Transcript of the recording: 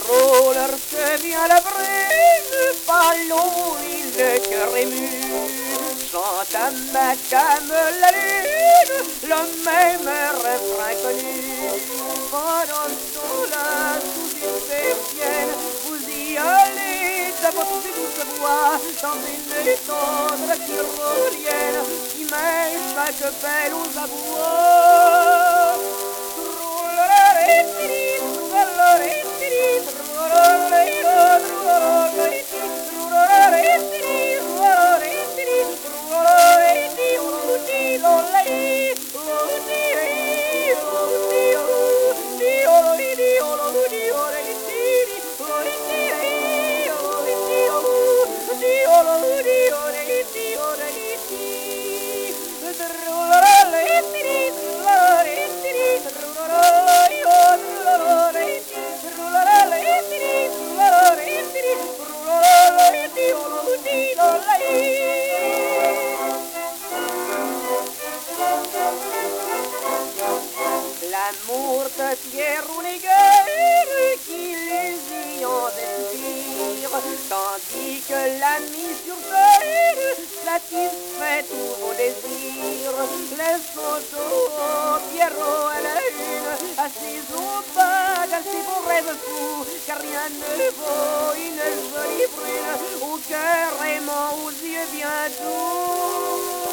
Roller se vient la brune, ballon, le cœur ému. Chante à ma came la lune, le même refrain connu. Pendant ce temps-là, sous une persienne, vous y allez à votre douce voix, dans une tendre tyrolienne, qui met chaque belle aux abois. L'amour de Pierre Rounéguer qui les y en déchire, tandis que l'ami sur terre satisfait tous vos désirs. Laissons au Pierrot à la une, assis au bas d'un si beau rêve fou, car rien ne vaut une jolie brune au cœur aimant, aux yeux bien doux.